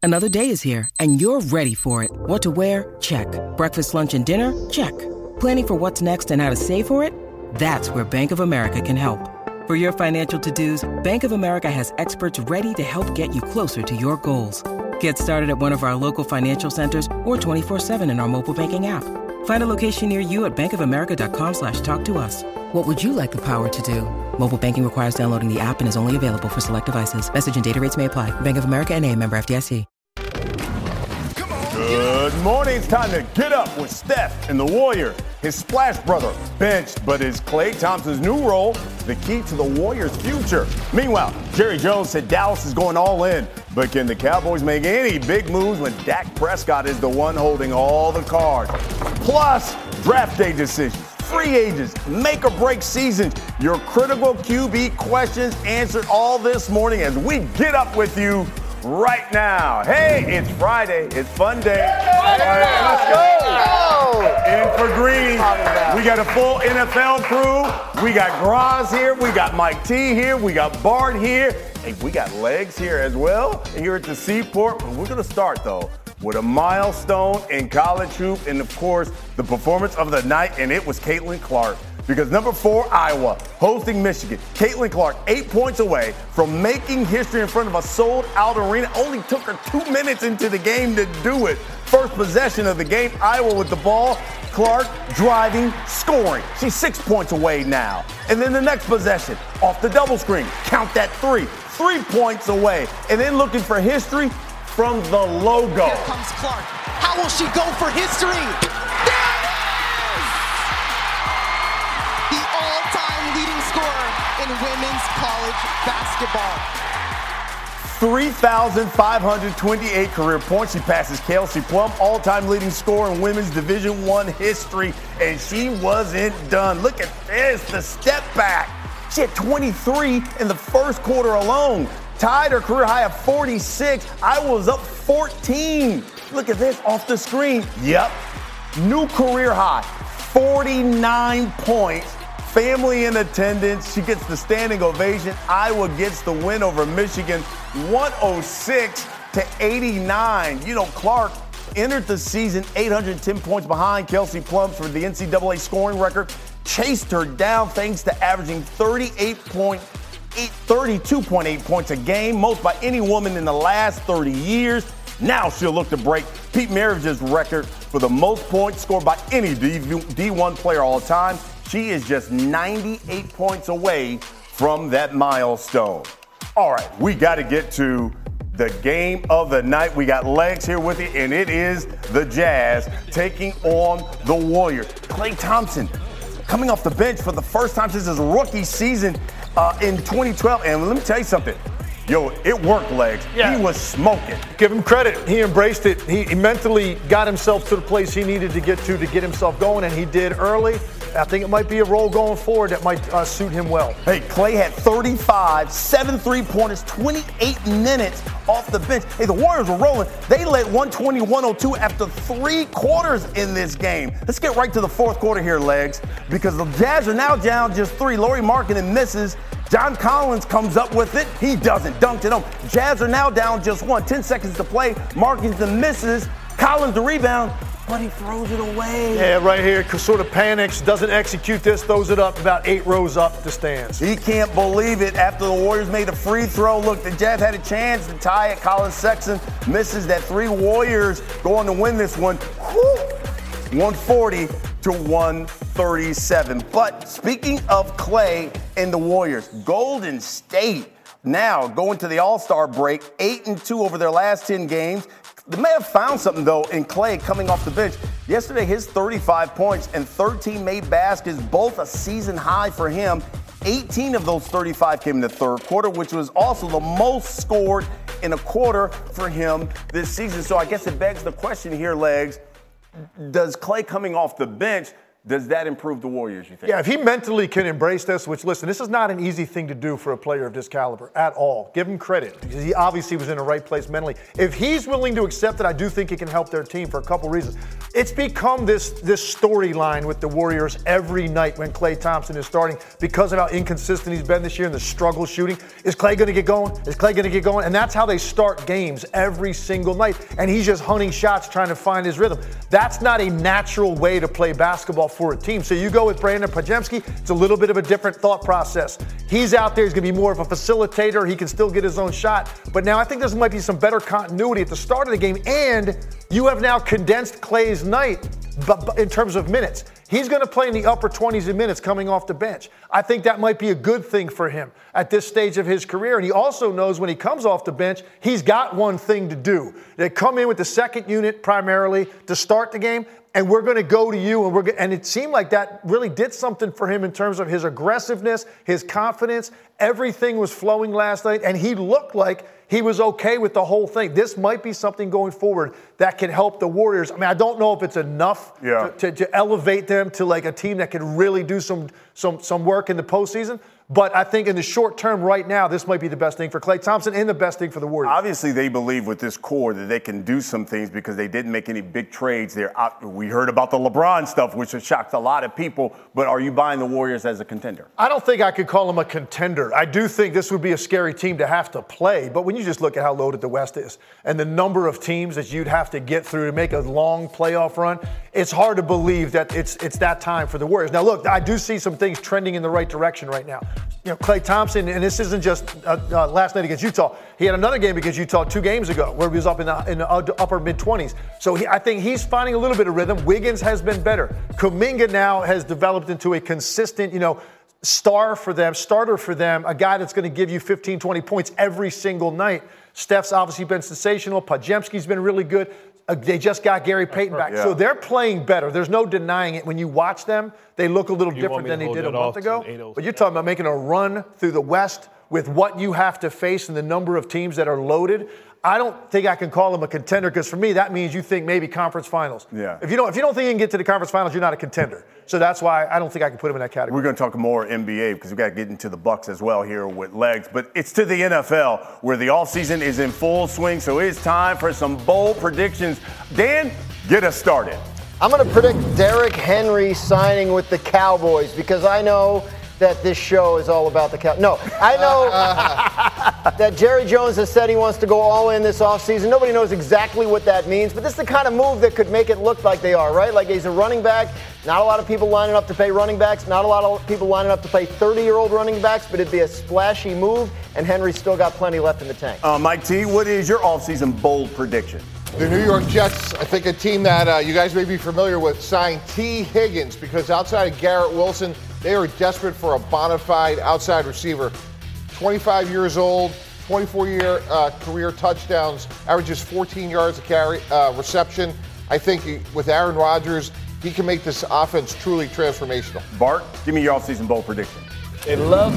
Another day is here, and you're ready for it. What to wear? Check. Breakfast, lunch, and dinner? Check. Planning for what's next and how to save for it? That's where Bank of America can help. For your financial to-dos, Bank of America has experts ready to help get you closer to your goals. Get started at one of our local financial centers or 24/7 in our mobile banking app. Find a location near you at bankofamerica.com/talktous. What would you like the power to do? Mobile banking requires downloading the app and is only available for select devices. Message and data rates may apply. Bank of America N.A., member FDIC. Good morning. It's time to get up with Steph and the Warrior. His Splash brother benched, but is Klay Thompson's new role the key to the Warriors' future? Meanwhile, Jerry Jones said Dallas is going all in, but can the Cowboys make any big moves when Dak Prescott is the one holding all the cards? Plus, draft day decisions, free agents, make or break seasons, your critical QB questions answered all this morning as we get up with you right now. Hey, it's Friday. It's fun day. All right, let's go. In for Green. We got a full NFL crew. We got Graz here. We got Mike T here. We got Bart here. And we got Legs here as well here at the Seaport. But we're going to start, though, with a milestone in college hoop and, of course, the performance of the night, and it was Caitlin Clark. Because number 4, Iowa, hosting Michigan. Caitlin Clark, 8 points away from making history in front of a sold-out arena. Only took her 2 minutes into the game to do it. First possession of the game, Iowa with the ball. Clark driving, scoring. She's 6 points away now. And then the next possession, off the double screen. Count that 3. 3 points away. And then looking for history from the logo. Here comes Clark. How will she go for history? Leading scorer in women's college basketball. 3,528 career points. She passes Kelsey Plum, all-time leading scorer in women's Division I history, and she wasn't done. Look at this, the step back. She had 23 in the first quarter alone. Tied her career high of 46. Iowa was up 14. Look at this off the screen. Yep, new career high, 49 points. Family in attendance. She gets the standing ovation. Iowa gets the win over Michigan, 106-89. You know, Clark entered the season 810 points behind Kelsey Plum for the NCAA scoring record. Chased her down thanks to averaging 32.8 points a game, most by any woman in the last 30 years. Now she'll look to break Pete Maravich's record for the most points scored by any D1 player all time. She is just 98 points away from that milestone. All right, we got to get to the game of the night. We got Legs here with you, and it is the Jazz taking on the Warriors. Klay Thompson coming off the bench for the first time since his rookie season in 2012. And let me tell you something. Yo, it worked, Legs. Yeah. He was smoking. Give him credit. He embraced it. He mentally got himself to the place he needed to get himself going, and he did early. I think it might be a role going forward that might suit him well. Hey, Klay had 35, 7 3-pointers, 28 minutes off the bench. Hey, the Warriors were rolling. They led 120-102 after 3 quarters in this game. Let's get right to the fourth quarter here, Legs, because the Jazz are now down just 3. Lauri Markkanen misses. John Collins comes up with it. He doesn't. Dunked it home. Jazz are now down just 1. 10 seconds to play. Markkanen misses. Collins the rebound, but he throws it away. Yeah, right here, sort of panics, doesn't execute this, throws it up about 8 rows up the stands. He can't believe it after the Warriors made a free throw. Look, the Jazz had a chance to tie it. Colin Sexton misses that 3. Warriors go on to win this one. 140-137. But speaking of Klay and the Warriors, Golden State now going to the All-Star break, 8-2 over their last 10 games. They may have found something, though, in Klay coming off the bench. Yesterday, his 35 points and 13 made baskets, both a season high for him. 18 of those 35 came in the third quarter, which was also the most scored in a quarter for him this season. So I guess it begs the question here, Legs, does Klay coming off the bench, does that improve the Warriors, you think? Yeah, if he mentally can embrace this, which, listen, this is not an easy thing to do for a player of this caliber at all. Give him credit, because he obviously was in the right place mentally. If he's willing to accept it, I do think it can help their team for a couple reasons. It's become this storyline with the Warriors every night when Klay Thompson is starting because of how inconsistent he's been this year and the struggle shooting. Is Klay going to get going? Is Klay going to get going? And that's how they start games every single night. And he's just hunting shots, trying to find his rhythm. That's not a natural way to play basketball for a team. So you go with Brandon Podziemski, it's a little bit of a different thought process. He's out there, he's going to be more of a facilitator. He can still get his own shot. But now I think there might be some better continuity at the start of the game. And you have now condensed Klay's night in terms of minutes. He's going to play in the upper 20s in minutes coming off the bench. I think that might be a good thing for him at this stage of his career. And he also knows when he comes off the bench, he's got one thing to do. They come in with the second unit primarily to start the game, and we're going to go to you. And it seemed like that really did something for him in terms of his aggressiveness, his confidence. Everything was flowing last night, and he looked like he was okay with the whole thing. This might be something going forward that can help the Warriors. I mean, I don't know if it's enough to elevate them to like a team that can really do some work in the postseason. But I think in the short term right now, this might be the best thing for Klay Thompson and the best thing for the Warriors. Obviously, they believe with this core that they can do some things because they didn't make any big trades. We heard about the LeBron stuff, which has shocked a lot of people. But are you buying the Warriors as a contender? I don't think I could call them a contender. I do think this would be a scary team to have to play. But when you just look at how loaded the West is and the number of teams that you'd have to get through to make a long playoff run, it's hard to believe that it's that time for the Warriors. Now, look, I do see some things trending in the right direction right now. You know, Klay Thompson, and this isn't just last night against Utah. He had another game against Utah 2 games ago where he was up in the upper mid-20s. So I think he's finding a little bit of rhythm. Wiggins has been better. Kuminga now has developed into a consistent, starter for them, a guy that's going to give you 15, 20 points every single night. Steph's obviously been sensational. Podziemski's been really good. They just got Gary Payton back. Yeah. So they're playing better. There's no denying it. When you watch them, they look a little different than they did a month ago. But you're talking about making a run through the West with what you have to face and the number of teams that are loaded. I don't think I can call them a contender because for me, that means you think maybe conference finals. Yeah. If you don't think you can get to the conference finals, you're not a contender. So that's why I don't think I can put them in that category. We're going to talk more NBA because we've got to get into the Bucks as well here with legs. But it's to the NFL where the offseason is in full swing. So it's time for some bold predictions. Dan, get us started. I'm going to predict Derrick Henry signing with the Cowboys because I know that this show is all about the Cowboys. No, I know that Jerry Jones has said he wants to go all in this offseason. Nobody knows exactly what that means, but this is the kind of move that could make it look like they are, right? Like he's a running back. Not a lot of people lining up to pay running backs. Not a lot of people lining up to pay 30-year-old running backs, but it'd be a splashy move, and Henry's still got plenty left in the tank. Mike T, what is your offseason bold prediction? The New York Jets, I think a team that you guys may be familiar with, signed T. Higgins because outside of Garrett Wilson, they are desperate for a bona fide outside receiver. 25 years old, 24-year career touchdowns, averages 14 yards a carry reception. I think with Aaron Rodgers, he can make this offense truly transformational. Bart, give me your offseason bold prediction. They love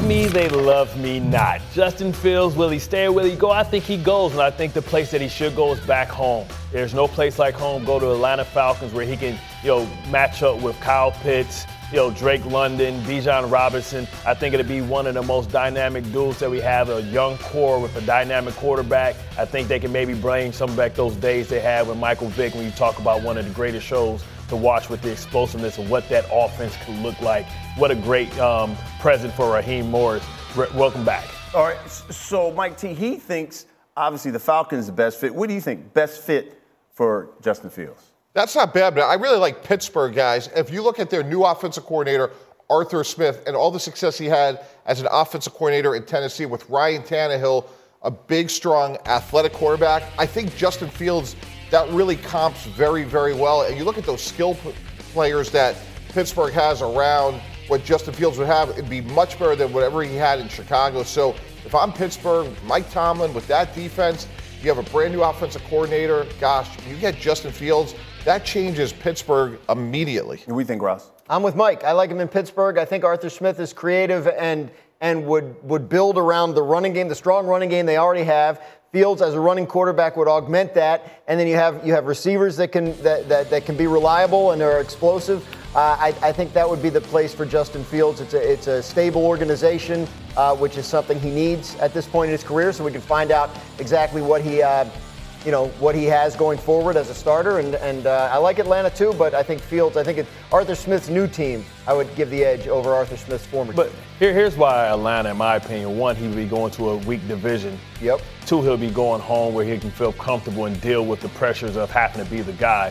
me not. Justin Fields, will he stay or will he go? I think he goes, and I think the place that he should go is back home. There's no place like home. Go to Atlanta Falcons where he can, match up with Kyle Pitts, Drake London, Bijan Robinson. I think it'll be one of the most dynamic duels that we have, a young core with a dynamic quarterback. I think they can maybe bring some back those days they had with Michael Vick when you talk about one of the greatest shows to watch with the explosiveness of what that offense could look like. What a great present for Raheem Morris. Welcome back. All right, so Mike T, he thinks obviously the Falcons is the best fit. What do you think best fit for Justin Fields? That's not bad, but I really like Pittsburgh, guys. If you look at their new offensive coordinator, Arthur Smith, and all the success he had as an offensive coordinator in Tennessee with Ryan Tannehill, a big, strong, athletic quarterback, I think Justin Fields, that really comps very, very well. And you look at those skill players that Pittsburgh has around what Justin Fields would have, it'd be much better than whatever he had in Chicago. So if I'm Pittsburgh, Mike Tomlin, with that defense, you have a brand new offensive coordinator. Gosh, you get Justin Fields, that changes Pittsburgh immediately. What do you think, Ross? I'm with Mike. I like him in Pittsburgh. I think Arthur Smith is creative and would build around the running game, the strong running game they already have. Fields as a running quarterback would augment that, and then you have receivers that can be reliable and are explosive. I think that would be the place for Justin Fields. It's a stable organization, which is something he needs at this point in his career. So we can find out exactly what he what he has going forward as a starter. And I like Atlanta too, but I think Fields, Arthur Smith's new team, I would give the edge over Arthur Smith's former team. But here's why Atlanta, in my opinion, one, he would be going to a weak division. Yep. Two, he'll be going home where he can feel comfortable and deal with the pressures of having to be the guy.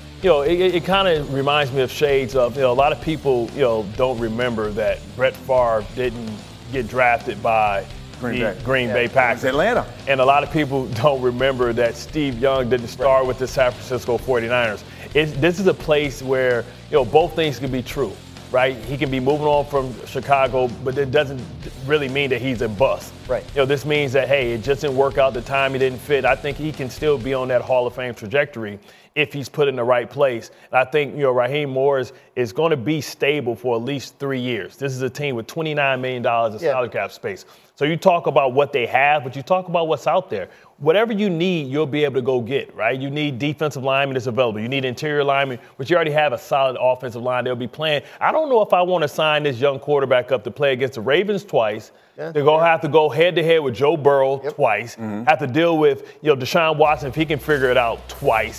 It kind of reminds me of shades of, a lot of people, don't remember that Brett Favre didn't get drafted by Green Bay Packers. It's Atlanta. And a lot of people don't remember that Steve Young didn't start with the San Francisco 49ers. This is a place where, both things can be true, right? He can be moving on from Chicago, but it doesn't really mean that he's a bust. Right. This means that, hey, it just didn't work out the time, he didn't fit. I think he can still be on that Hall of Fame trajectory if he's put in the right place. And I think, Raheem Morris is going to be stable for at least 3 years. This is a team with $29 million of salary cap space. So you talk about what they have, but you talk about what's out there. Whatever you need, you'll be able to go get, right? You need defensive linemen that's available. You need interior linemen, but you already have a solid offensive line they'll be playing. I don't know if I want to sign this young quarterback up to play against the Ravens twice. Yeah. They're going to have to go head-to-head with Joe Burrow twice. Mm-hmm. Have to deal with, Deshaun Watson if he can figure it out twice.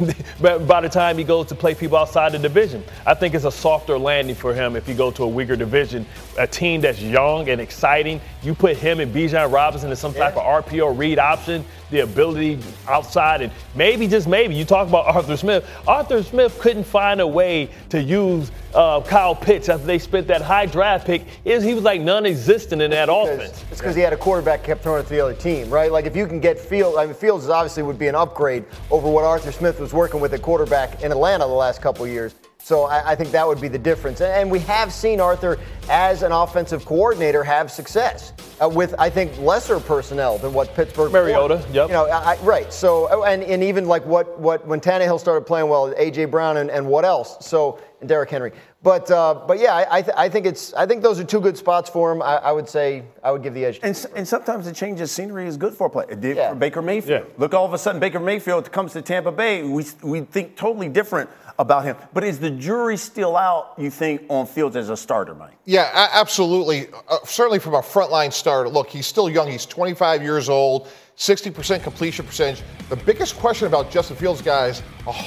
By the time he goes to play people outside the division, I think it's a softer landing for him if he go to a weaker division. A team that's young and exciting, you put him and Bijan Robinson in some type of RPO read option, the ability outside, and maybe, just maybe, you talk about Arthur Smith. Arthur Smith couldn't find a way to use Kyle Pitts after they spent that high draft pick. He was like non-existent in that offense. It's because he had a quarterback kept throwing it to the other team, right? Like if you can get Fields, Fields obviously would be an upgrade over what Arthur Smith was working with at quarterback in Atlanta the last couple of years. So I think that would be the difference. And we have seen Arthur, as an offensive coordinator, have success with, I think, lesser personnel than what Pittsburgh. Mariota, yep. Right. So, and even like what when Tannehill started playing well, A.J. Brown and what else? So, and Derrick Henry. But yeah, I think those are two good spots for him. I would say I would give the edge. And sometimes the change of scenery is good for a player. It did for Baker Mayfield. Yeah. Look, all of a sudden, Baker Mayfield comes to Tampa Bay. We think totally different about him. But is the jury still out, you think, on Fields as a starter, Mike? Yeah, absolutely. Certainly from a frontline starter. Look, he's still young. He's 25 years old, 60% completion percentage. The biggest question about Justin Fields, guys,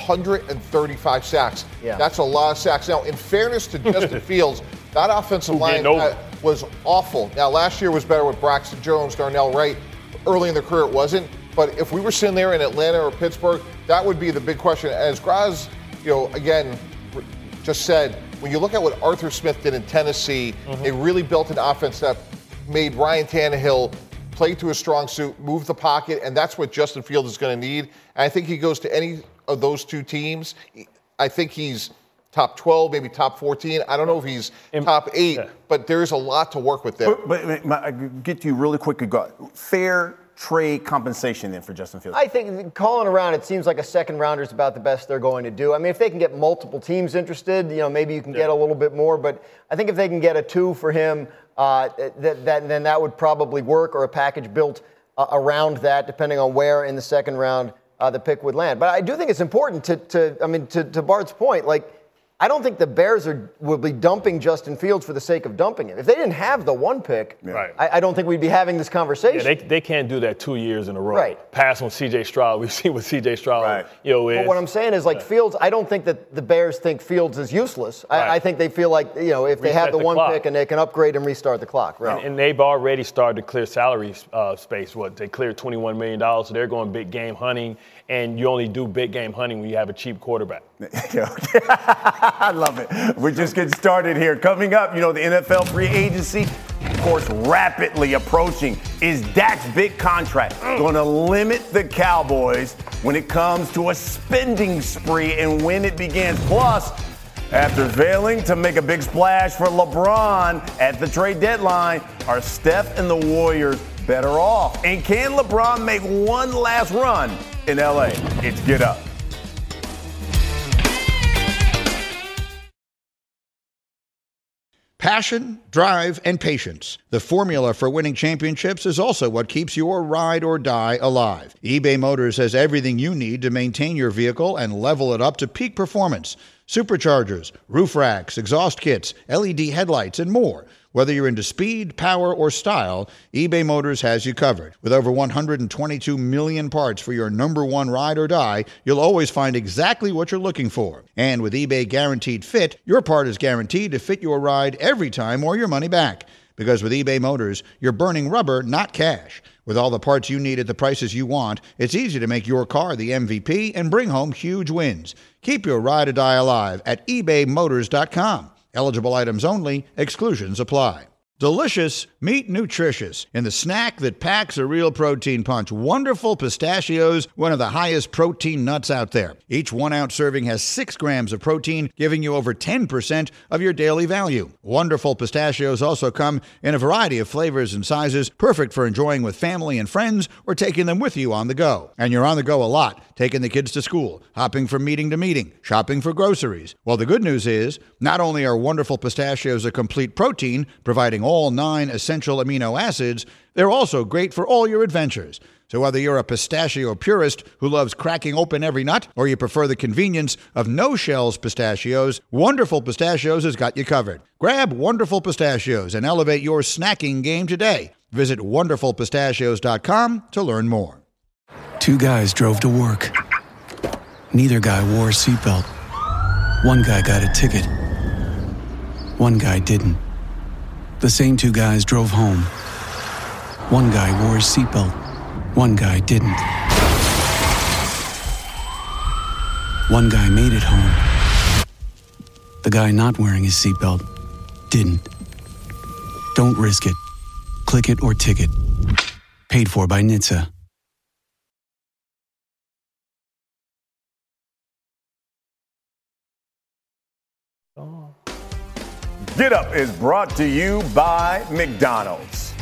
135 sacks. Yeah. That's a lot of sacks. Now, in fairness to Justin Fields, that offensive line was awful. Now, last year was better with Braxton Jones, Darnell Wright. Early in their career, it wasn't. But if we were sitting there in Atlanta or Pittsburgh, that would be the big question. As Graz, again, just said, when you look at what Arthur Smith did in Tennessee, it really built an offense that made Ryan Tannehill play to his strong suit, move the pocket, and that's what Justin Fields is going to need. And I think he goes to any of those two teams. I think he's top 12, maybe top 14. I don't know if he's top 8, but there's a lot to work with there. But I get to you really quickly. Fair trade compensation then for Justin Fields? I think calling around, it seems like a second rounder is about the best they're going to do. I mean, if they can get multiple teams interested, maybe you can get a little bit more. But I think if they can get a 2 for him, then that would probably work, or a package built around that, depending on where in the second round the pick would land. But I do think it's important to Bart's point, like, I don't think the Bears will be dumping Justin Fields for the sake of dumping him. If they didn't have the 1 pick, I don't think we'd be having this conversation. Yeah, they can't do that 2 years in a row. Right. Pass on C.J. Stroud. We've seen what C.J. Stroud is. But what I'm saying is, like, Fields, I don't think that the Bears think Fields is useless. I think they feel like, if they have the 1 pick and they can upgrade and restart the clock. Right. And they've already started to clear salary space. They cleared $21 million, so they're going big game hunting. And you only do big game hunting when you have a cheap quarterback. I love it. We're just getting started here. Coming up, the NFL free agency, of course, rapidly approaching. Is Dak's big contract going to limit the Cowboys when it comes to a spending spree and when it begins? Plus, after failing to make a big splash for LeBron at the trade deadline, are Steph and the Warriors better off? And can LeBron make one last run in LA? It's Get Up. Passion, drive, and patience. The formula for winning championships is also what keeps your ride or die alive. eBay Motors has everything you need to maintain your vehicle and level it up to peak performance. Superchargers, roof racks, exhaust kits, LED headlights, and more. Whether you're into speed, power, or style, eBay Motors has you covered. With over 122 million parts for your number one ride or die, you'll always find exactly what you're looking for. And with eBay Guaranteed Fit, your part is guaranteed to fit your ride every time or your money back. Because with eBay Motors, you're burning rubber, not cash. With all the parts you need at the prices you want, it's easy to make your car the MVP and bring home huge wins. Keep your ride or die alive at ebaymotors.com. Eligible items only. Exclusions apply. Delicious, meet nutritious. In the snack that packs a real protein punch, Wonderful Pistachios, one of the highest protein nuts out there. Each 1 ounce serving has 6 grams of protein, giving you over 10% of your daily value. Wonderful Pistachios also come in a variety of flavors and sizes, perfect for enjoying with family and friends or taking them with you on the go. And you're on the go a lot, taking the kids to school, hopping from meeting to meeting, shopping for groceries. Well, the good news is, not only are Wonderful Pistachios a complete protein, providing all 9 essential amino acids, they're also great for all your adventures. So whether you're a pistachio purist who loves cracking open every nut, or you prefer the convenience of no-shells pistachios, Wonderful Pistachios has got you covered. Grab Wonderful Pistachios and elevate your snacking game today. Visit wonderfulpistachios.com to learn more. 2 guys drove to work. Neither guy wore a seatbelt. One guy got a ticket. One guy didn't. The same 2 guys drove home. One guy wore his seatbelt. One guy didn't. One guy made it home. The guy not wearing his seatbelt didn't. Don't risk it. Click it or ticket. Paid for by NHTSA. Get Up is brought to you by McDonald's.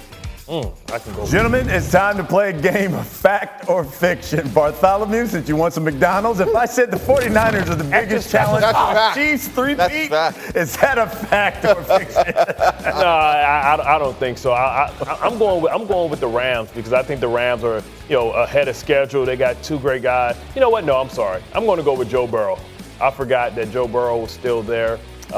I can go. Gentlemen, it's time to play a game of fact or fiction. Bartholomew, since you want some McDonald's, if I said the 49ers are the biggest challenge of Chiefs three-peat, is that a fact or fiction? No, I don't think so. I'm going with the Rams because I think the Rams are ahead of schedule. They got 2 great guys. You know what? No, I'm sorry. I'm going to go with Joe Burrow. I forgot that Joe Burrow was still there.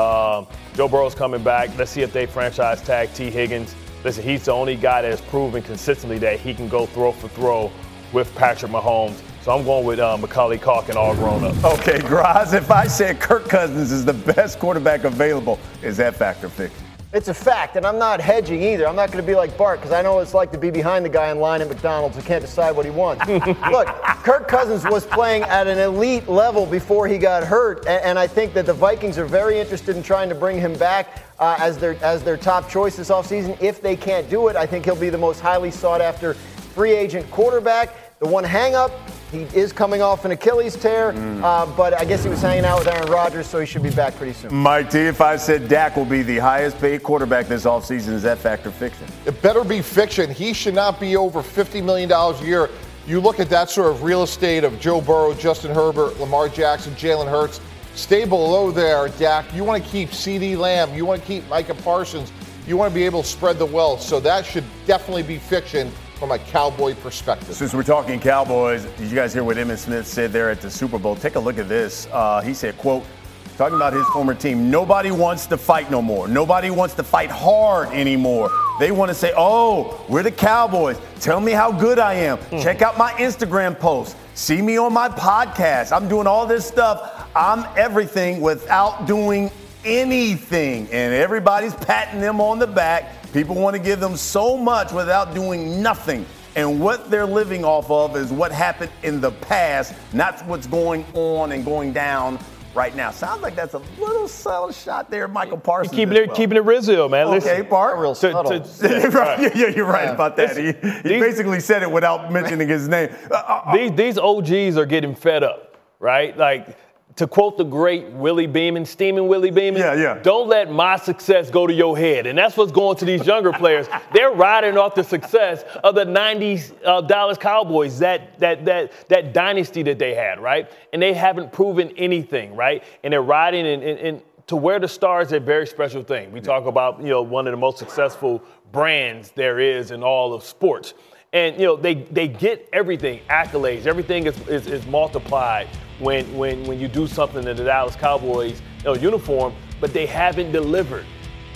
Joe Burrow's coming back. Let's see if they franchise tag T. Higgins. Listen, he's the only guy that has proven consistently that he can go throw for throw with Patrick Mahomes. So I'm going with Macaulay Culkin all grown up. Okay, Graz, if I said Kirk Cousins is the best quarterback available, is that fact or fiction? It's a fact, and I'm not hedging either. I'm not going to be like Bart because I know what it's like to be behind the guy in line at McDonald's who can't decide what he wants. Look, Kirk Cousins was playing at an elite level before he got hurt, and I think that the Vikings are very interested in trying to bring him back as their top choice this offseason. If they can't do it, I think he'll be the most highly sought-after free agent quarterback. The one hang-up, he is coming off an Achilles tear, but I guess he was hanging out with Aaron Rodgers, so he should be back pretty soon. Mike T, if I said Dak will be the highest-paid quarterback this offseason, is that fact or fiction? It better be fiction. He should not be over $50 million a year. You look at that sort of real estate of Joe Burrow, Justin Herbert, Lamar Jackson, Jalen Hurts. Stay below there, Dak. You want to keep CeeDee Lamb. You want to keep Micah Parsons. You want to be able to spread the wealth. So that should definitely be fiction from a Cowboy perspective. Since we're talking Cowboys, did you guys hear what Emmitt Smith said there at the Super Bowl? Take a look at this. He said, quote, talking about his former team, nobody wants to fight no more. Nobody wants to fight hard anymore. They want to say, oh, we're the Cowboys. Tell me how good I am. Check out my Instagram posts. See me on my podcast. I'm doing all this stuff. I'm everything without doing anything. And everybody's patting them on the back. People want to give them so much without doing nothing. And what they're living off of is what happened in the past, not what's going on and going down right now. Sounds like that's a little subtle shot there, Michael Parsons. Keeping it real, man. Okay, Bart. Real subtle. Right. Yeah, you're right about that. He basically said it without mentioning his name. These OGs are getting fed up, right? Like, to quote the great Willie Beeman, Steaming Willie Beeman, don't let my success go to your head. And that's what's going to these younger players. They're riding off the success of the 90s Dallas Cowboys, that dynasty that they had, right? And they haven't proven anything, right? And they're riding and to wear the stars is a very special thing. We talk about, one of the most successful brands there is in all of sports. And, they get everything, accolades, everything is multiplied when you do something in the Dallas Cowboys uniform, but they haven't delivered.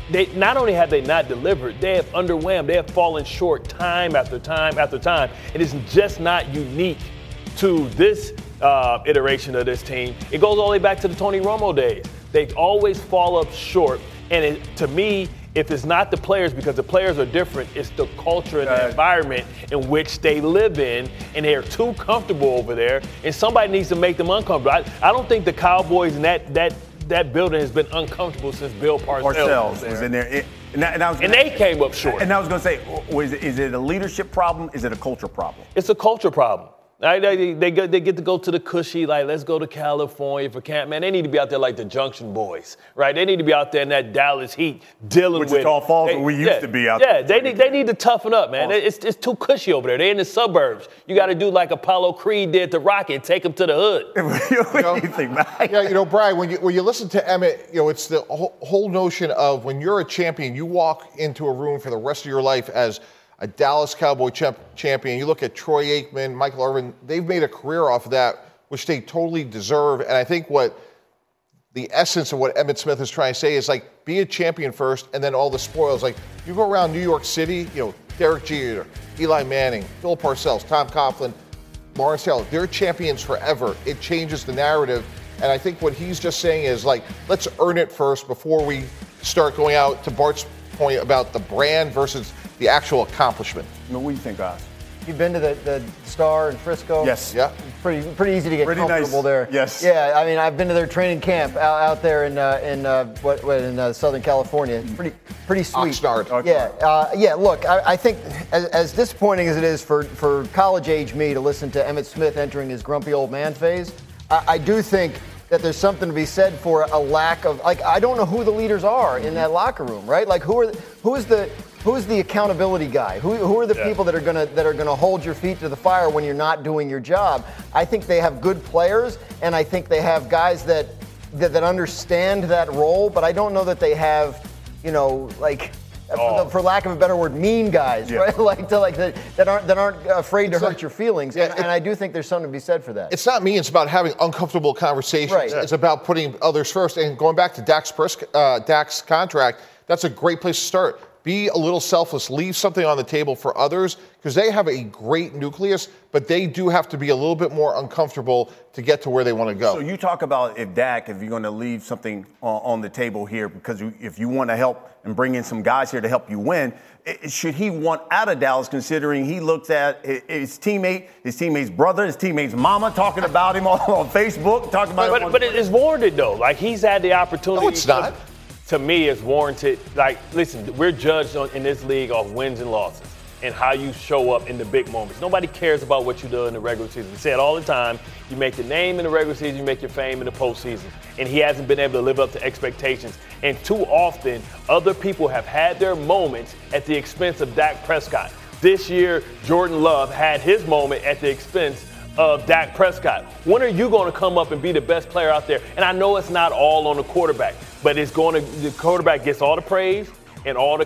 they not only have they not delivered, they have underwhelmed. They have fallen short time after time after time. It is just not unique to this iteration of this team. It goes all the way back to the Tony Romo days. They always fall up short. And to me, if it's not the players, because the players are different, it's the culture and the environment in which they live in, and they're too comfortable over there, and somebody needs to make them uncomfortable. I don't think the Cowboys and that building has been uncomfortable since Bill Parcells was in there. And they came up short. And I was going to say, is it a leadership problem? Is it a culture problem? It's a culture problem. They get to go to the cushy, like, let's go to California for camp. Man, they need to be out there like the Junction Boys, right? They need to be out there in that Dallas heat dealing with. Wichita Falls, where we used to be out there. Yeah, they need to toughen up, man. It's too cushy over there. They're in the suburbs. You got to do like Apollo Creed did to Rocky and take them to the hood. What do you think, Mike? Yeah, Brian, when you listen to Emmett, it's the whole notion of when you're a champion, you walk into a room for the rest of your life as a Dallas Cowboy champion. You look at Troy Aikman, Michael Irvin, they've made a career off of that, which they totally deserve. And I think what the essence of what Emmitt Smith is trying to say is, like, be a champion first and then all the spoils. Like, you go around New York City, Derek Jeter, Eli Manning, Bill Parcells, Tom Coughlin, Lawrence Taylor, they're champions forever. It changes the narrative. And I think what he's just saying is, like, let's earn it first before we start going out to Bart's point about the brand versus the actual accomplishment. What do you think, guys? You've been to the Star in Frisco? Yes. Yeah. Pretty easy to get comfortable there. Yes. Yeah, I mean, I've been to their training camp out there in Southern California. It's pretty sweet. Oxnard. Yeah. Look, I think as disappointing as it is for college-age me to listen to Emmitt Smith entering his grumpy old man phase, I do think that there's something to be said for a lack of, like, I don't know who the leaders are in that locker room, right? Like, who is the accountability guy? Who are the people that are gonna hold your feet to the fire when you're not doing your job? I think they have good players, and I think they have guys that understand that role, but I don't know that they have, for lack of a better word, mean guys, right? That aren't afraid to hurt your feelings. And I do think there's something to be said for that. It's not mean. It's about having uncomfortable conversations. Right. It's about putting others first. And going back to Dak's contract, that's a great place to start. Be a little selfless. Leave something on the table for others, because they have a great nucleus, but they do have to be a little bit more uncomfortable to get to where they want to go. So you talk about if you're going to leave something on the table here, because if you want to help and bring in some guys here to help you win, should he want out of Dallas, considering he looked at his teammate's brother, his teammate's mama talking about him on Facebook, talking about him. But it is warranted, though. Like, he's had the opportunity. No, it's not. To me, it's warranted. Like, listen, we're judged in this league off wins and losses and how you show up in the big moments. Nobody cares about what you do in the regular season. We say it all the time. You make your name in the regular season, you make your fame in the postseason. And he hasn't been able to live up to expectations. And too often, other people have had their moments at the expense of Dak Prescott. This year, Jordan Love had his moment at the expense of Dak Prescott. When are you going to come up and be the best player out there? And I know it's not all on the quarterback, but the quarterback gets all the praise and all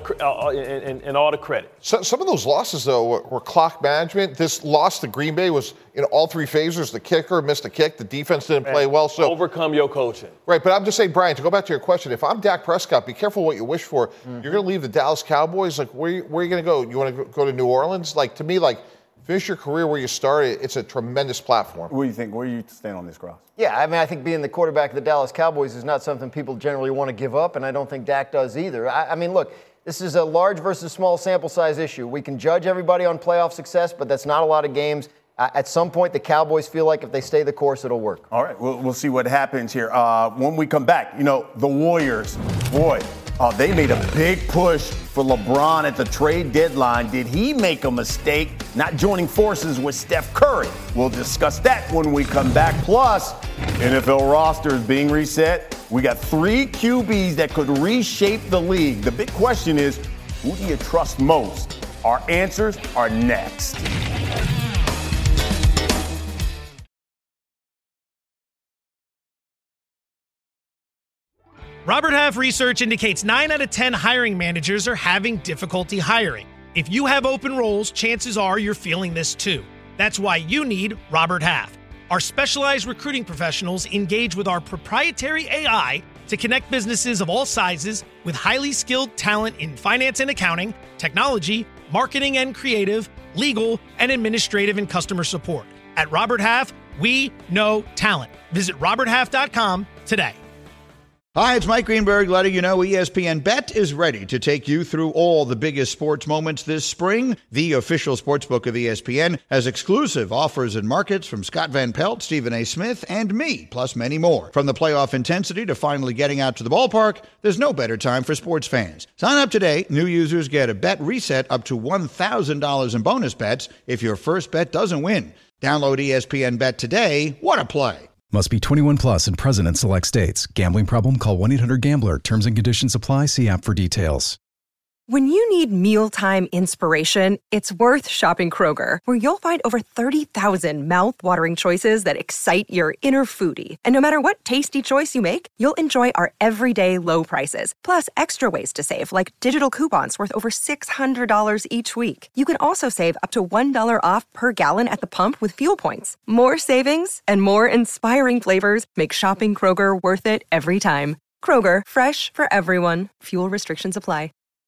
the credit. So some of those losses, though, were clock management. This loss to Green Bay was in all three phases. The kicker missed a kick. The defense didn't play well. So overcome your coaching. Right, but I'm just saying, Brian, to go back to your question, if I'm Dak Prescott, be careful what you wish for. Mm-hmm. You're going to leave the Dallas Cowboys. Like, where are you going to go? You want to go to New Orleans? Like, to me, finish your career where you started. It's a tremendous platform. What do you think? Where do you stand on this, Gross? Yeah, I mean, I think being the quarterback of the Dallas Cowboys is not something people generally want to give up, and I don't think Dak does either. I mean, look, this is a large versus small sample size issue. We can judge everybody on playoff success, but that's not a lot of games. At some point, the Cowboys feel like if they stay the course, it'll work. All right, we'll see what happens here. When we come back, the Warriors, they made a big push for LeBron at the trade deadline. Did he make a mistake not joining forces with Steph Curry? We'll discuss that when we come back. Plus, NFL roster is being reset. We got 3 QBs that could reshape the league. The big question is, who do you trust most? Our answers are next. Robert Half research indicates 9 out of 10 hiring managers are having difficulty hiring. If you have open roles, chances are you're feeling this too. That's why you need Robert Half. Our specialized recruiting professionals engage with our proprietary AI to connect businesses of all sizes with highly skilled talent in finance and accounting, technology, marketing and creative, legal, and administrative and customer support. At Robert Half, we know talent. Visit roberthalf.com today. Hi, it's Mike Greenberg letting you know ESPN Bet is ready to take you through all the biggest sports moments this spring. The official sportsbook of ESPN has exclusive offers and markets from Scott Van Pelt, Stephen A. Smith, and me, plus many more. From the playoff intensity to finally getting out to the ballpark, there's no better time for sports fans. Sign up today. New users get a bet reset up to $1,000 in bonus bets if your first bet doesn't win. Download ESPN Bet today. What a play. Must be 21 plus and present in select states. Gambling problem? Call 1-800-GAMBLER. Terms and conditions apply. See app for details. When you need mealtime inspiration, it's worth shopping Kroger, where you'll find over 30,000 mouth-watering choices that excite your inner foodie. And no matter what tasty choice you make, you'll enjoy our everyday low prices, plus extra ways to save, like digital coupons worth over $600 each week. You can also save up to $1 off per gallon at the pump with fuel points. More savings and more inspiring flavors make shopping Kroger worth it every time. Kroger, fresh for everyone. Fuel restrictions apply.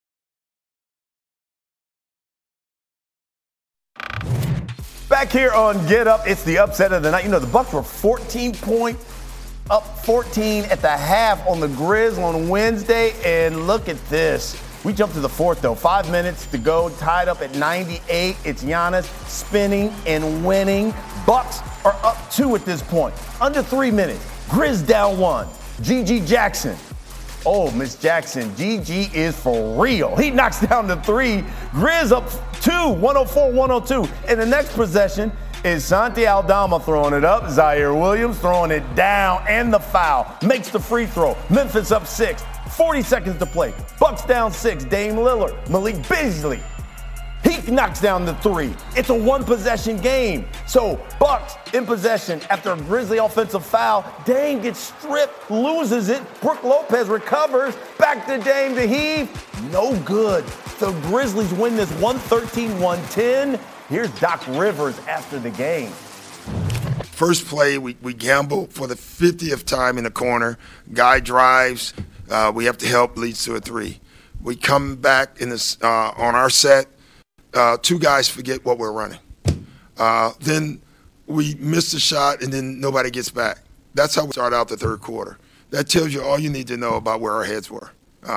Back here on Get Up, it's the upset of the night. You know, the Bucks were 14-point up 14 at the half on the Grizz on Wednesday, and look at this. We jumped to the fourth, though. 5 minutes to go, tied up at 98. It's Giannis spinning and winning. Bucks are up 2 at this point. Under 3 minutes. Grizz down 1. GG Jackson. Oh, Miss Jackson, GG is for real. He knocks down the 3. Grizz up 2, 104-102. And the next possession is Santi Aldama throwing it up. Zaire Williams throwing it down, and the foul. Makes the free throw. Memphis up 6. 40 seconds to play. Bucks down 6. Dame Lillard. Malik Beasley. He knocks down the 3. It's a one-possession game. So Bucks in possession after a Grizzly offensive foul. Dame gets stripped, loses it. Brook Lopez recovers. Back to Dame to heave. No good. The Grizzlies win this 113-110. Here's Doc Rivers after the game. First play, we gamble for the 50th time in the corner. Guy drives. We have to help, leads to a 3. We come back in this on our set. 2 guys forget what we're running. Then we miss the shot, and then nobody gets back. That's how we start out the third quarter. That tells you all you need to know about where our heads were.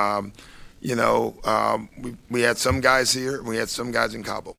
We had some guys here, and we had some guys in Cabo.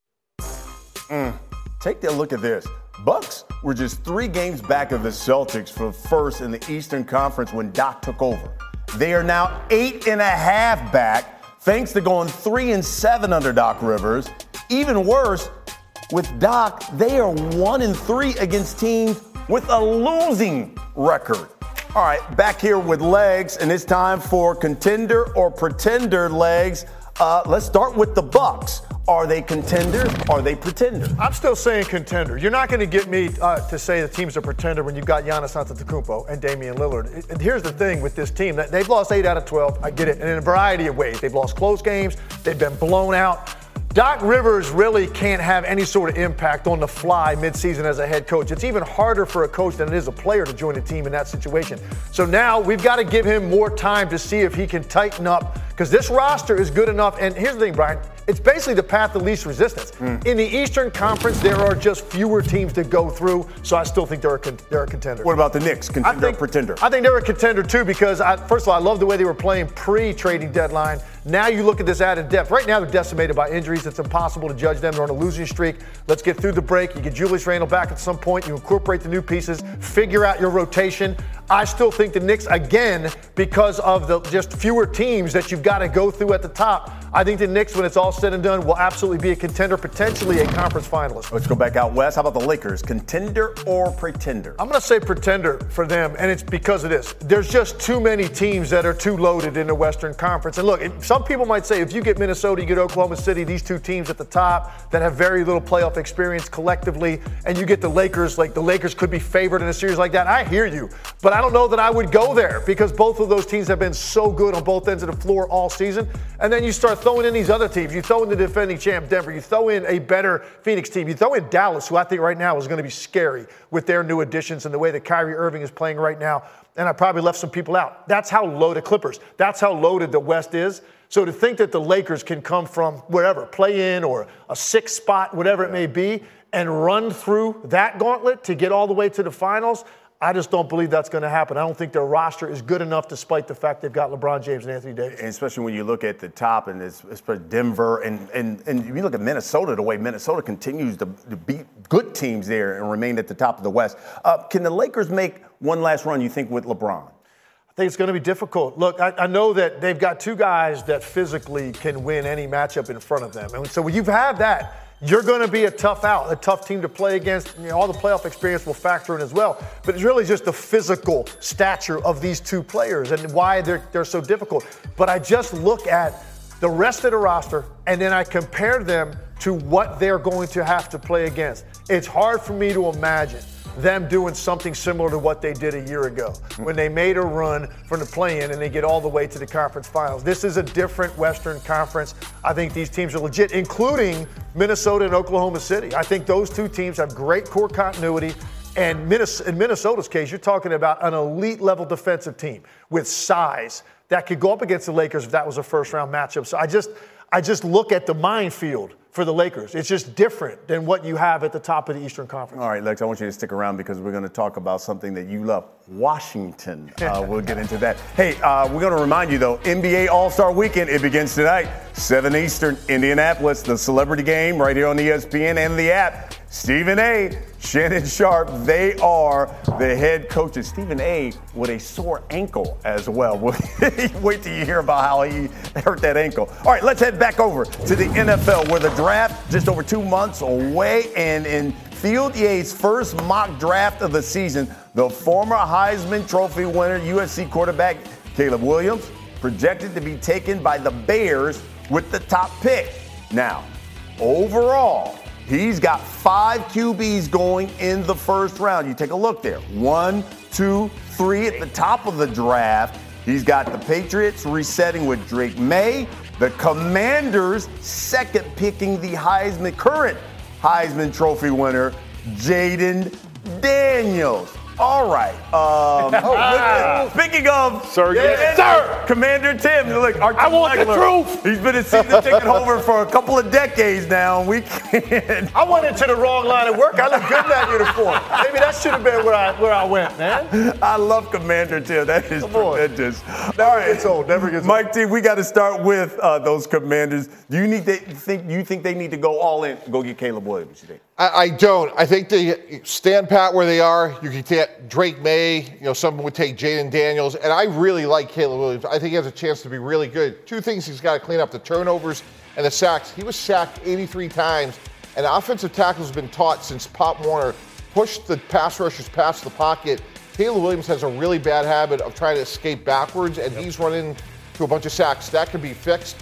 Take a look at this. Bucks were just 3 games back of the Celtics for first in the Eastern Conference when Doc took over. They are now 8.5 back. Thanks to going 3-7 under Doc Rivers. Even worse, with Doc, they are 1-3 against teams with a losing record. All right, back here with Legs, and it's time for contender or pretender, Legs. Let's start with the Bucks. Are they contenders? Are they pretenders? I'm still saying contender. You're not going to get me to say the team's a pretender when you've got Giannis Antetokounmpo and Damian Lillard. And here's the thing with this team. They've lost 8 out of 12. I get it. And in a variety of ways. They've lost close games. They've been blown out. Doc Rivers really can't have any sort of impact on the fly midseason as a head coach. It's even harder for a coach than it is a player to join a team in that situation. So now we've got to give him more time to see if he can tighten up, because this roster is good enough. And here's the thing, Brian. It's basically the path of least resistance. In the Eastern Conference, there are just fewer teams to go through, so I still think they're a contender. What about the Knicks? Contender or pretender? I think they're a contender, too, because, first of all, I love the way they were playing pre-trading deadline. Now you look at this added depth. Right now they're decimated by injuries. It's impossible to judge them. They're on a losing streak. Let's get through the break. You get Julius Randle back at some point. You incorporate the new pieces. Figure out your rotation. I still think the Knicks, again, because of the just fewer teams that you've got to go through at the top, I think the Knicks, when it's all said and done, will absolutely be a contender, potentially a conference finalist. Let's go back out west. How about the Lakers? Contender or pretender? I'm going to say pretender for them, and it's because of this. There's just too many teams that are too loaded in the Western Conference. And look, some people might say if you get Minnesota, you get Oklahoma City, these 2 teams at the top that have very little playoff experience collectively, and you get the Lakers, like the Lakers could be favored in a series like that. I hear you. But I don't know that I would go there because both of those teams have been so good on both ends of the floor all season. And then you start throwing in these other teams. You throw in the defending champ Denver. You throw in a better Phoenix team. You throw in Dallas, who I think right now is going to be scary with their new additions and the way that Kyrie Irving is playing right now. And I probably left some people out. That's how loaded Clippers. That's how loaded the West is. So to think that the Lakers can come from wherever, play in or a 6th spot, whatever it may be, and run through that gauntlet to get all the way to the finals, I just don't believe that's going to happen. I don't think their roster is good enough despite the fact they've got LeBron James and Anthony Davis. And especially when you look at the top and it's Denver and you look at Minnesota, the way Minnesota continues to beat good teams there and remain at the top of the West. Can the Lakers make one last run, you think, with LeBron? I think it's going to be difficult. Look, I know that they've got two guys that physically can win any matchup in front of them. And so when you've had that, you're going to be a tough team to play against. You know, all the playoff experience will factor in as well. But it's really just the physical stature of these two players and why they're so difficult. But I just look at the rest of the roster and then I compare them to what they're going to have to play against. It's hard for me to imagine them doing something similar to what they did a year ago when they made a run from the play-in and they get all the way to the conference finals. This is a different Western Conference. I think these teams are legit, including Minnesota and Oklahoma City. I think those two teams have great core continuity. And in Minnesota's case, you're talking about an elite-level defensive team with size that could go up against the Lakers if that was a first-round matchup. So I just look at the minefield for the Lakers. It's just different than what you have at the top of the Eastern Conference. All right, Lex, I want you to stick around because we're going to talk about something that you love, Washington. We'll get into that. Hey, we're going to remind you, though, NBA All-Star Weekend, it begins tonight, 7 Eastern, Indianapolis, the celebrity game right here on ESPN and the app. Stephen A., Shannon Sharpe, they are the head coaches. Stephen A. with a sore ankle as well. Wait till you hear about how he hurt that ankle. All right, let's head back over to the NFL where the draft just over 2 months away. And in Field EA's first mock draft of the season, the former Heisman Trophy winner, USC quarterback Caleb Williams, projected to be taken by the Bears with the top pick. Now, overall, he's got 5 QBs going in the first round. You take a look there. 1, 2, 3 at the top of the draft. He's got the Patriots resetting with Drake May. The Commanders second picking the current Heisman Trophy winner, Jaden Daniels. All right. Speaking of, sir, Commander Tim. Look, I want the truth. He's been a season ticket holder for a couple of decades now. We can't. I went into the wrong line of work. I look good in that uniform. Maybe that should have been where I went, man. I love Commander Tim. That is tremendous. All right, it's old. Never gets old. Mike T, we got to start with those Commanders. Do you think they need to go all in? Go get Caleb Williams? You think? I don't. I think they stand pat where they are. You can take Drake May. Someone would take Jaden Daniels. And I really like Caleb Williams. I think he has a chance to be really good. 2 things he's got to clean up: the turnovers and the sacks. He was sacked 83 times. And offensive tackles have been taught since Pop Warner pushed the pass rushers past the pocket. Caleb Williams has a really bad habit of trying to escape backwards, and he's running to a bunch of sacks. That can be fixed.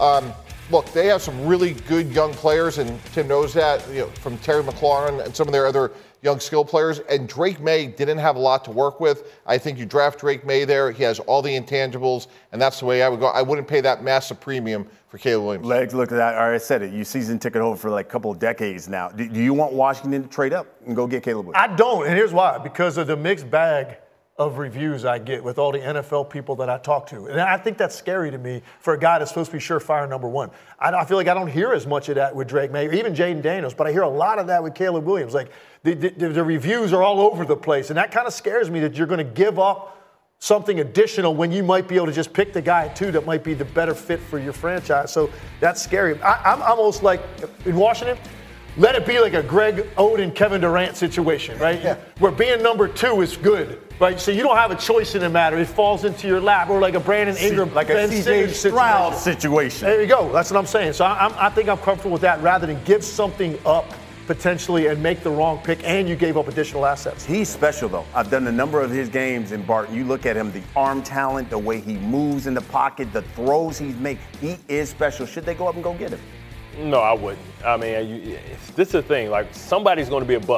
Look, they have some really good young players, and Tim knows that, from Terry McLaurin and some of their other young skill players. And Drake May didn't have a lot to work with. I think you draft Drake May there. He has all the intangibles, and that's the way I would go. I wouldn't pay that massive premium for Caleb Williams. Legs, look at that. I said it. You season ticket holder for like a couple of decades now. Do you want Washington to trade up and go get Caleb Williams? I don't, and here's why. Because of the mixed bag of reviews I get with all the NFL people that I talk to. And I think that's scary to me for a guy that's supposed to be surefire number one. I feel like I don't hear as much of that with Drake May or even Jaden Daniels, but I hear a lot of that with Caleb Williams. Like the reviews are all over the place, and that kind of scares me that you're going to give up something additional when you might be able to just pick the guy, too, that might be the better fit for your franchise. So that's scary. I'm almost like, in Washington, let it be like a Greg Oden, Kevin Durant situation, right? Yeah. Where being number 2 is good, right? So you don't have a choice in the matter. It falls into your lap, or like a Brandon Ingram, like a C.J. Stroud situation. There you go. That's what I'm saying. So I think I'm comfortable with that rather than give something up potentially and make the wrong pick, and you gave up additional assets. He's special, though. I've done a number of his games in Barton. You look at him, the arm talent, the way he moves in the pocket, the throws he's made. He is special. Should they go up and go get him? No, I wouldn't. I mean, this is the thing. Like, somebody's going to be a bust.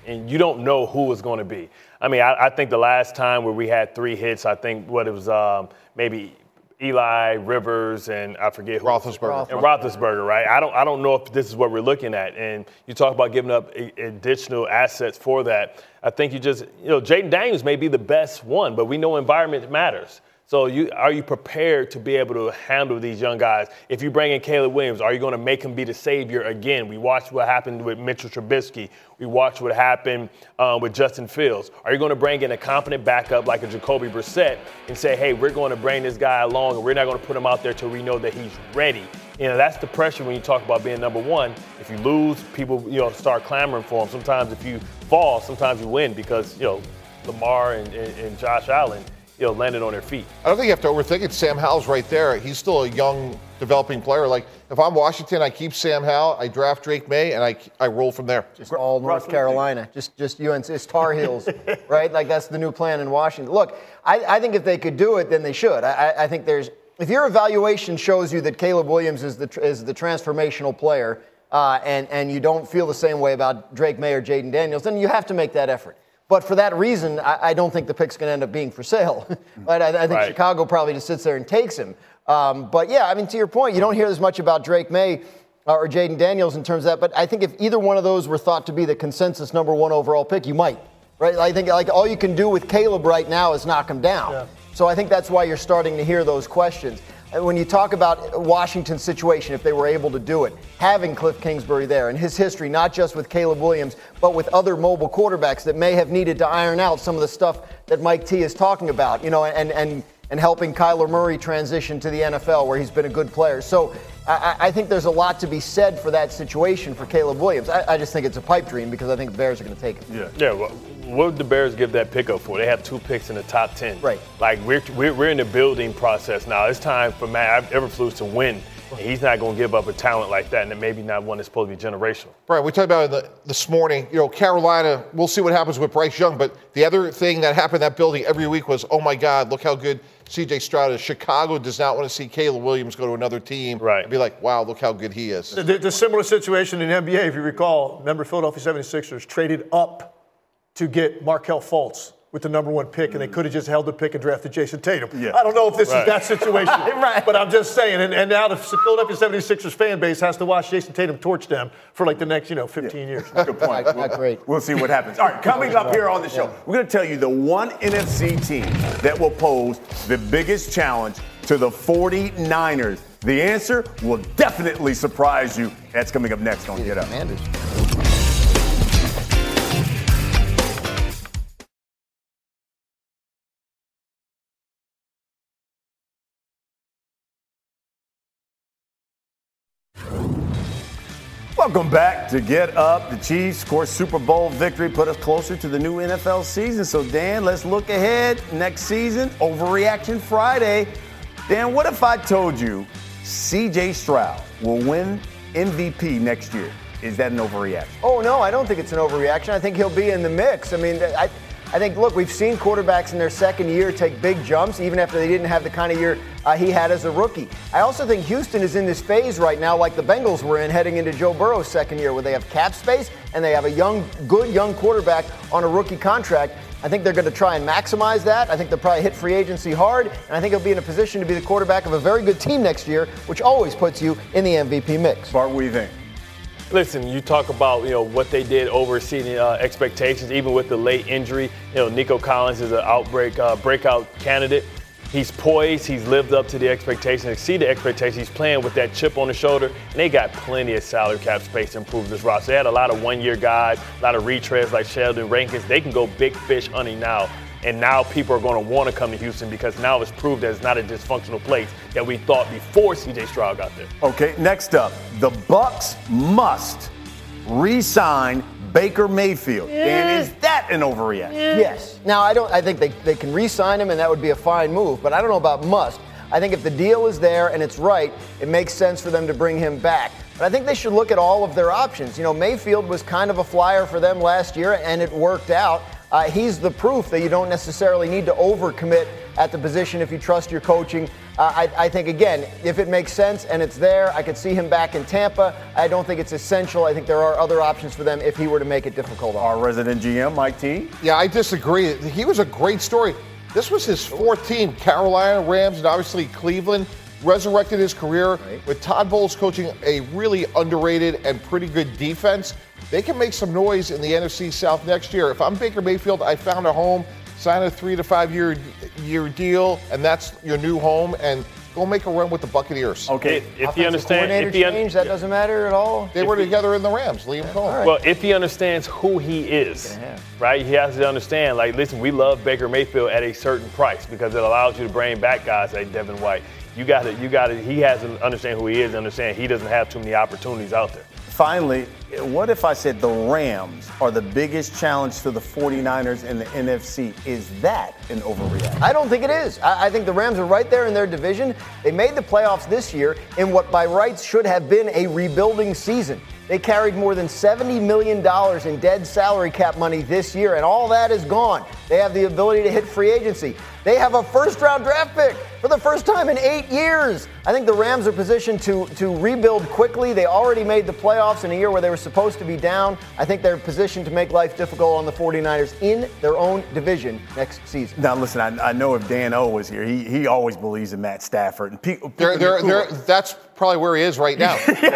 and you don't know who it's going to be. I mean, I think the last time where we had 3 hits, I think it was maybe Eli, Rivers, and I forget who. Roethlisberger, right? I don't know if this is what we're looking at. And you talk about giving up additional assets for that. I think Jaden Daniels may be the best one, but we know environment matters. So are you prepared to be able to handle these young guys? If you bring in Caleb Williams, are you going to make him be the savior again? We watched what happened with Mitchell Trubisky. We watched what happened with Justin Fields. Are you going to bring in a competent backup like a Jacoby Brissett and say, hey, we're going to bring this guy along and we're not going to put him out there till we know that he's ready? That's the pressure when you talk about being number one. If you lose, people start clamoring for him. Sometimes if you fall, sometimes you win because Lamar and Josh Allen landed on their feet. I don't think you have to overthink it. Sam Howell's right there. He's still a young, developing player. Like, if I'm Washington, I keep Sam Howell, I draft Drake May, and I roll from there. Just all North Carolina. Just UNC. It's Tar Heels, right? Like, that's the new plan in Washington. Look, I think if they could do it, then they should. I think if your evaluation shows you that Caleb Williams is the transformational player, and you don't feel the same way about Drake May or Jaden Daniels, then you have to make that effort. But for that reason, I don't think the pick's going to end up being for sale. Right? I think Chicago probably just sits there and takes him. But, yeah, I mean, to your point, you don't hear as much about Drake May or Jaden Daniels in terms of that. But I think if either one of those were thought to be the consensus number 1 overall pick, you might. Right? I think all you can do with Caleb right now is knock him down. Yeah. So I think that's why you're starting to hear those questions. And when you talk about Washington's situation, if they were able to do it, having Cliff Kingsbury there and his history, not just with Caleb Williams, but with other mobile quarterbacks that may have needed to iron out some of the stuff that Mike T is talking about, and helping Kyler Murray transition to the NFL where he's been a good player. So I think there's a lot to be said for that situation for Caleb Williams. I just think it's a pipe dream because I think the Bears are going to take it. Yeah. Well, what would the Bears give that pick up for? They have 2 picks in the top 10. Right. Like, we're in the building process now. It's time for Matt Eberflus to win. And he's not going to give up a talent like that, and maybe not one that's supposed to be generational. Right. We talked about it this morning. Carolina, we'll see what happens with Bryce Young. But the other thing that happened in that building every week was, oh, my God, look how good C.J. Stroud is. Chicago does not want to see Caleb Williams go to another team and be like, wow, look how good he is. The similar situation in the NBA, if you recall, remember Philadelphia 76ers traded up to get Markelle Fultz with the number 1 pick, and they could have just held the pick and drafted Jason Tatum. Yeah. I don't know if this is that situation, but I'm just saying. And now the Philadelphia 76ers fan base has to watch Jason Tatum torch them for like the next 15 years. Good point. Not great. We'll see what happens. All right, coming up here on the show, we're going to tell you the one NFC team that will pose the biggest challenge to the 49ers. The answer will definitely surprise you. That's coming up next on Get Up. Welcome back to Get Up. The Chiefs, of course, Super Bowl victory put us closer to the new NFL season. So, Dan, let's look ahead. Next season, Overreaction Friday. Dan, what if I told you C.J. Stroud will win MVP next year? Is that an overreaction? Oh, no, I don't think it's an overreaction. I think he'll be in the mix. I mean, I think, look, we've seen quarterbacks in their second year take big jumps, even after they didn't have the kind of year he had as a rookie. I also think Houston is in this phase right now, like the Bengals were in heading into Joe Burrow's second year, where they have cap space and they have a good young quarterback on a rookie contract. I think they're going to try and maximize that. I think they'll probably hit free agency hard, and I think he'll be in a position to be the quarterback of a very good team next year, which always puts you in the MVP mix. Bart, what do you think? Listen, you talk about what they did overseeing expectations, even with the late injury. Nico Collins is an breakout candidate. He's poised. He's lived up to the expectations, exceeded expectations. He's playing with that chip on the shoulder, and they got plenty of salary cap space to improve this roster. They had a lot of one-year guys, a lot of retreads like Sheldon Rankins. They can go big fish hunting now. And now people are going to want to come to Houston because now it's proved that it's not a dysfunctional place that we thought before C.J. Stroud got there. Okay, next up, the Bucs must re-sign Baker Mayfield. And is that an overreaction? Yes. Now, I think they can re-sign him, and that would be a fine move. But I don't know about must. I think if the deal is there and it's right, it makes sense for them to bring him back. But I think they should look at all of their options. Mayfield was kind of a flyer for them last year, and it worked out. he's the proof that you don't necessarily need to overcommit at the position if you trust your coaching. I think, again, if it makes sense and it's there, I could see him back in Tampa. I don't think it's essential. I think there are other options for them if he were to make it difficult. Our resident GM, Mike T. Yeah, I disagree. He was a great story. This was his fourth team, Carolina, Rams, and obviously Cleveland. Resurrected his career with Todd Bowles coaching a really underrated and pretty good defense. They can make some noise in the NFC South next year. If I'm Baker Mayfield, I found a home, sign a 3 to 5 year deal, and that's your new home, and go make a run with the Buccaneers. Okay, if you understand, that doesn't matter at all. They were together in the Rams, Liam Cohen. Right. Well, if he understands who he is, right? He has to understand, like, listen, we love Baker Mayfield at a certain price because it allows you to bring back guys like Devin White. You got to. He has to understand who he is, and understand he doesn't have too many opportunities out there. Finally, what if I said the Rams are the biggest challenge to the 49ers in the NFC? Is that an overreaction? I don't think it is. I think the Rams are right there in their division. They made the playoffs this year in what by rights should have been a rebuilding season. They carried more than $70 million in dead salary cap money this year, and all that is gone. They have the ability to hit free agency. They have a first-round draft pick for the first time in 8 years. I think the Rams are positioned to rebuild quickly. They already made the playoffs in a year where they were supposed to be down. I think they're positioned to make life difficult on the 49ers in their own division next season. Now, listen, I know if Dan O was here, he always believes in Matt Stafford. And that's probably where he is right now.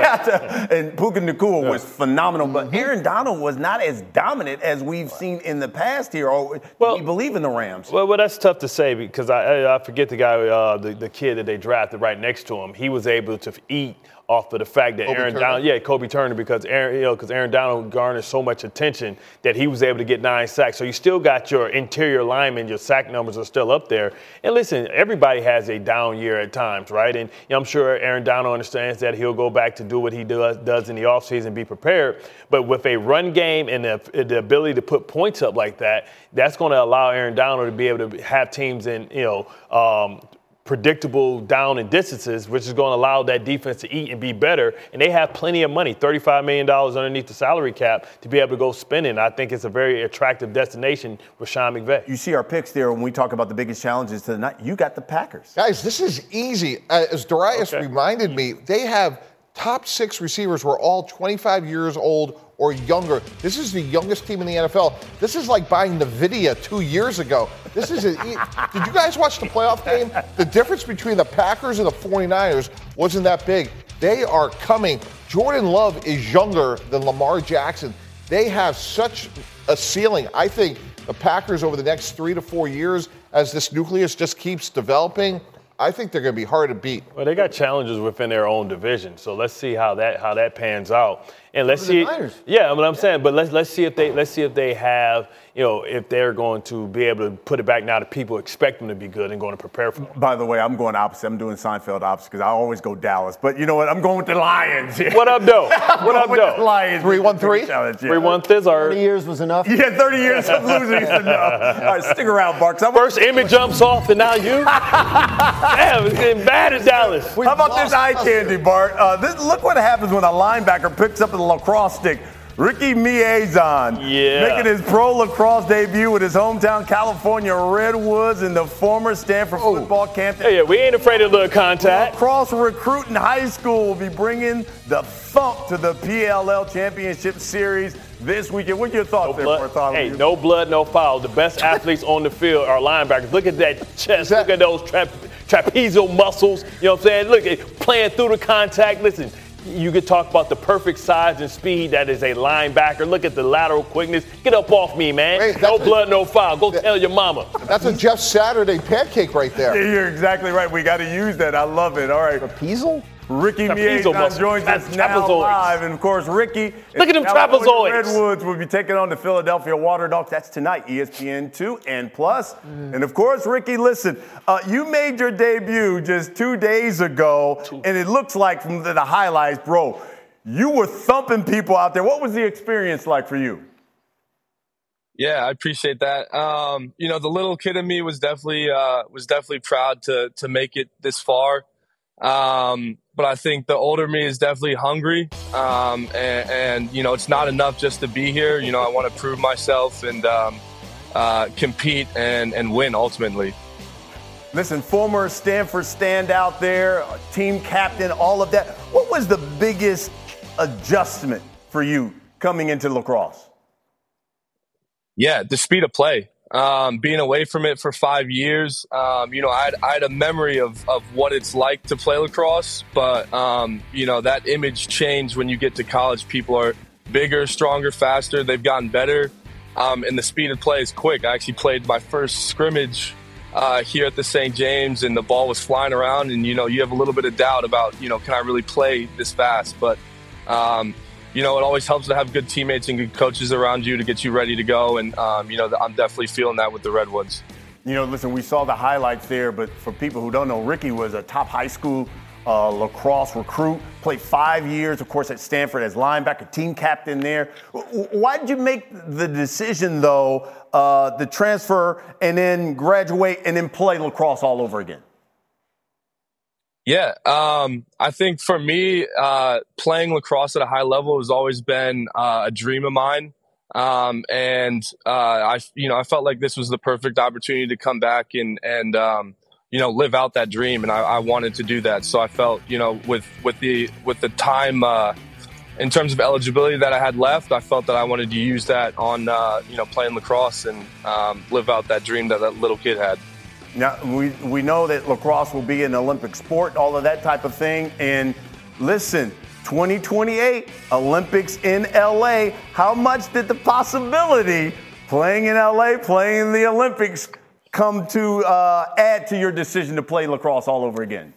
And Puka Nacua was phenomenal, but Aaron Donald was not as dominant as we've seen in the past here. Or we believe in the Rams. Well, that's tough to say because I forget the guy, the kid that they drafted right next to him. He was able to eat off of the fact that Kobe Turner, because Aaron Donald garnered so much attention that he was able to get 9 sacks. So you still got your interior linemen, your sack numbers are still up there. And listen, everybody has a down year at times, right? And I'm sure Aaron Donald understands that he'll go back to do what he does in the offseason, be prepared. But with a run game and the ability to put points up like that, that's going to allow Aaron Donald to be able to have teams in, predictable down and distances, which is going to allow that defense to eat and be better. And they have plenty of money, $35 million underneath the salary cap to be able to go spending. I think it's a very attractive destination with Sean McVay. You see our picks there when we talk about the biggest challenges to the night. You got the Packers. Guys, this is easy. As Darius reminded me, they have top 6 receivers who are all 25 years old or younger. This is the youngest team in the NFL. This is like buying NVIDIA 2 years ago. Did you guys watch the playoff game? The difference between the Packers and the 49ers wasn't that big. They are coming. Jordan Love is younger than Lamar Jackson. They have such a ceiling. I think the Packers over the next 3 to 4 years, as this nucleus just keeps developing, I think they're going to be hard to beat. Well, they got challenges within their own division, so let's see how that pans out. And let's see. Yeah, what I'm saying, but let's see if they have, if they're going to be able to put it back now that people expect them to be good and going to prepare for them. By the way, I'm going opposite. I'm doing Seinfeld opposite because I always go Dallas. But you know what? I'm going with the Lions. What up, though? What up, though? The Lions. 3-1-3? 3-1-3 or 30 years was enough. Yeah, 30 years of losing is enough. All right, stick around, Barks. First Emmett jumps off, and now you. Damn, it's getting bad in Dallas. How about this eye candy, Bart? Look what happens when a linebacker picks up the lacrosse stick. Ricky Miezan making his pro lacrosse debut with his hometown California Redwoods in the former Stanford football camp. Yeah, we ain't afraid of little contact. Lacrosse recruit in high school will be bringing the thump to the PLL Championship Series this weekend. What are your thoughts there, Bartholomew? Hey, no blood, no foul. The best athletes on the field are linebackers. Look at that chest. Look at those trapezial muscles. You know what I'm saying? Look at playing through the contact. Listen. You could talk about the perfect size and speed that is a linebacker. Look at the lateral quickness. Get up off me, man. Hey, no blood, no foul. Go tell your mama. That's a Jeff Saturday pancake right there. Yeah, you're exactly right. We got to use that. I love it. All right. Trapezial? Ricky Miezan joins us now live. And, of course, Ricky. Look at them trapezoids. Redwoods will be taking on the Philadelphia Water Dogs. That's tonight, ESPN2 and Plus. And, of course, Ricky, listen, you made your debut just 2 days ago, and it looks like from the highlights, bro, you were thumping people out there. What was the experience like for you? Yeah, I appreciate that. The little kid in me was definitely proud to make it this far. But I think the older me is definitely hungry. And it's not enough just to be here. I want to prove myself. And compete and win ultimately. Listen, former Stanford standout there, team captain, all of that. What was the biggest adjustment for you coming into lacrosse? Yeah, the speed of play. Being away from it for 5 years, I had a memory of what it's like to play lacrosse, but, that image changed when you get to college. People are bigger, stronger, faster. They've gotten better, and the speed of play is quick. I actually played my first scrimmage here at the St. James, and the ball was flying around, and, you have a little bit of doubt about, can I really play this fast? But, it always helps to have good teammates and good coaches around you to get you ready to go. And, I'm definitely feeling that with the Redwoods. Listen, we saw the highlights there, but for people who don't know, Ricky was a top high school lacrosse recruit, played 5 years, of course, at Stanford as linebacker, team captain there. Why did you make the decision, though, to transfer and then graduate and then play lacrosse all over again? Yeah, I think for me, playing lacrosse at a high level has always been a dream of mine. I felt like this was the perfect opportunity to come back and live out that dream. And I wanted to do that. So I felt, with the time, in terms of eligibility that I had left, I felt that I wanted to use that on, playing lacrosse and live out that dream that little kid had. Now, we know that lacrosse will be an Olympic sport, all of that type of thing. And listen, 2028, Olympics in LA. How much did the possibility playing in LA, playing in the Olympics, come to add to your decision to play lacrosse all over again?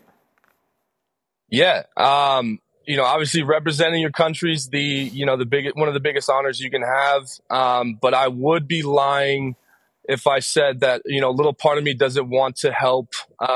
Yeah. Obviously representing your country is one of the biggest honors you can have. But I would be lying if I said that, a little part of me doesn't want to help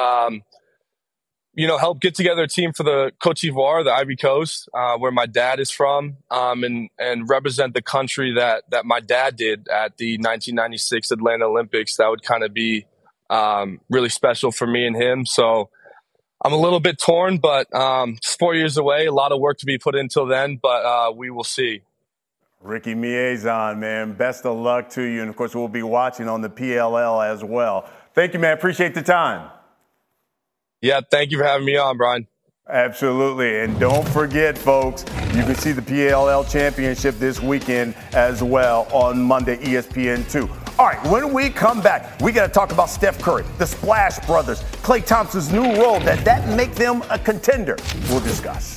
get together a team for the Côte d'Ivoire, the Ivory Coast, where my dad is from, and represent the country that my dad did at the 1996 Atlanta Olympics. That would kind of be really special for me and him. So I'm a little bit torn, but it's 4 years away. A lot of work to be put in till then, but we will see. Ricky Miezan, man, best of luck to you. And, of course, we'll be watching on the PLL as well. Thank you, man. Appreciate the time. Yeah, thank you for having me on, Brian. Absolutely. And don't forget, folks, you can see the PLL championship this weekend as well on Monday, ESPN2. All right, when we come back, we got to talk about Steph Curry, the Splash Brothers, Klay Thompson's new role. Does that make them a contender? We'll discuss.